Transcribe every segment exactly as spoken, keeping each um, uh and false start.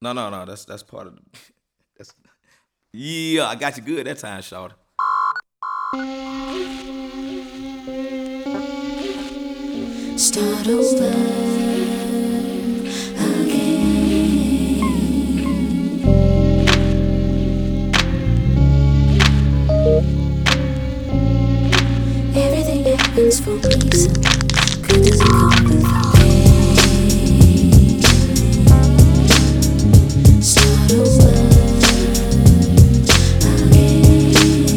No, no, no. That's that's part of the. That's, yeah, I got you good that time, shawty. Start over again. Everything happens for a reason. Good doesn't come with pain. Start over again.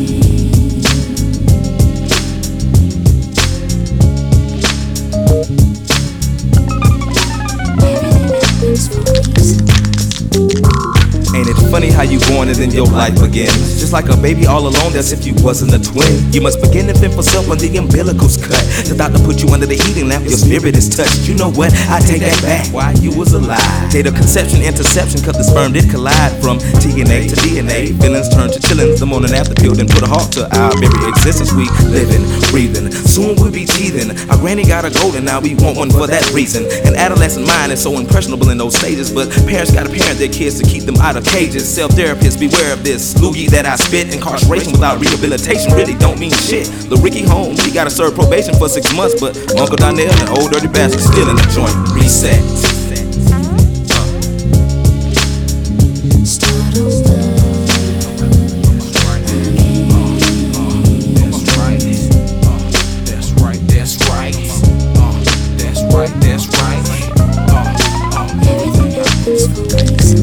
Everything happens for a reason. Ain't it funny how you born and then your life begins? Just like a baby all alone, that's if you wasn't a twin. You must begin to fend for self when the umbilical's cut. The doctor put you under the heating lamp, your spirit is touched. You know what? I take that back while you was alive. Date of conception, interception, cause the sperm did collide. From T N A to D N A, feelings turn to chillings. The morning after pill, then put a halt to our very existence. We living, breathing, soon we'll be teething. Our granny got a gold and now we want one for that reason. An adolescent mind is so impressionable in those stages, but parents gotta parent their kids to keep them out of cages. Self-therapists, beware of this loogie that I spit. Incarceration without rehabilitation really don't mean shit. Lil' Ricky Holmes, he gotta serve probation for six months, but Uncle Donnell and old dirty bastard still in the joint. Reset. Start over. Everything happens for a reason.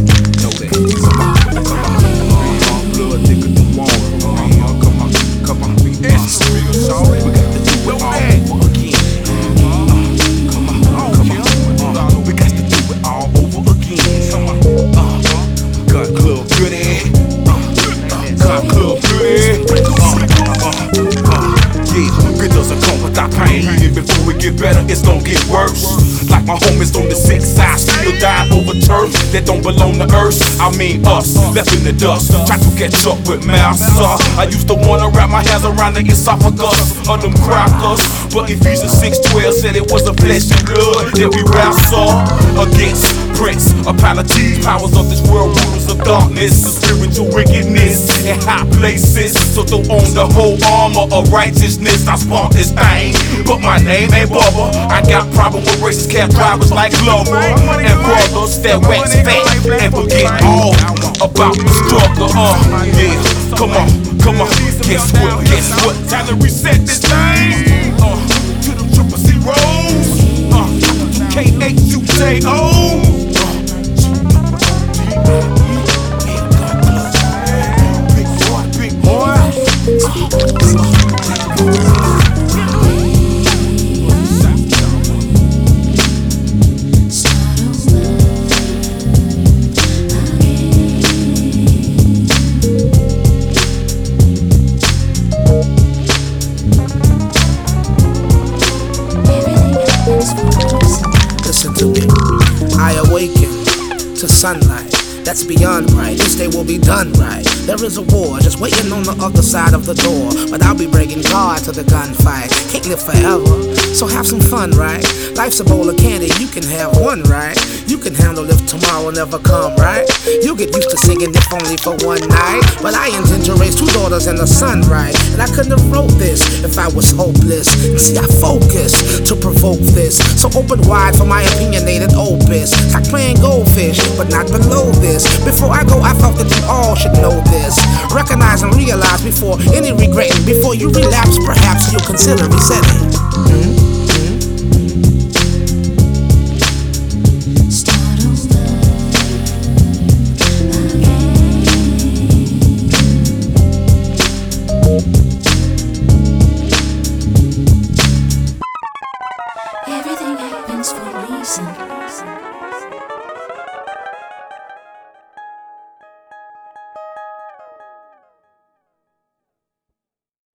Before we get better, it's gon' get worse. Like my homies on the sick side, still dying over turf that don't belong to earth. I mean us, left in the dust, try to catch up with massa. I used to wanna wrap my hands around the esophagus of them crackers, but Ephesians six twelve said it was a flesh and blood that we wrestle against. Prince of Palatine, powers of this world, rulers of darkness, spiritual wickedness in high places. So throw on the whole armor of righteousness. I spawned this thing, but my name ain't Bubba. I got problem with racist cab drivers like Glover and brothers that wax fat and forget all about the struggle. Uh, yeah, come on, come on. Guess what? Guess what? Time to reset this thing. Uh, to the triple zeros. Uh, K H U J O. Listen to me. I awaken to sunlight that's beyond bright. This day will be done right. There is a war just waiting on the other side of the door, but I'll be bringing God to the gunfight. Can't live forever, so have some fun, right? Life's a bowl of candy, you can have one, right? You can handle if tomorrow never come, right? You'll get used to singing if only for one night, but I intend to raise two daughters and a son, right? And I couldn't have wrote this if I was hopeless. And see, I focus to provoke this, so open wide for my opinionated opus. It's like playing goldfish, but not below this. Before I go, I thought that you all should know this. Recognize and realize before any regretting. Before you relapse, perhaps you'll consider resetting. Mm-hmm.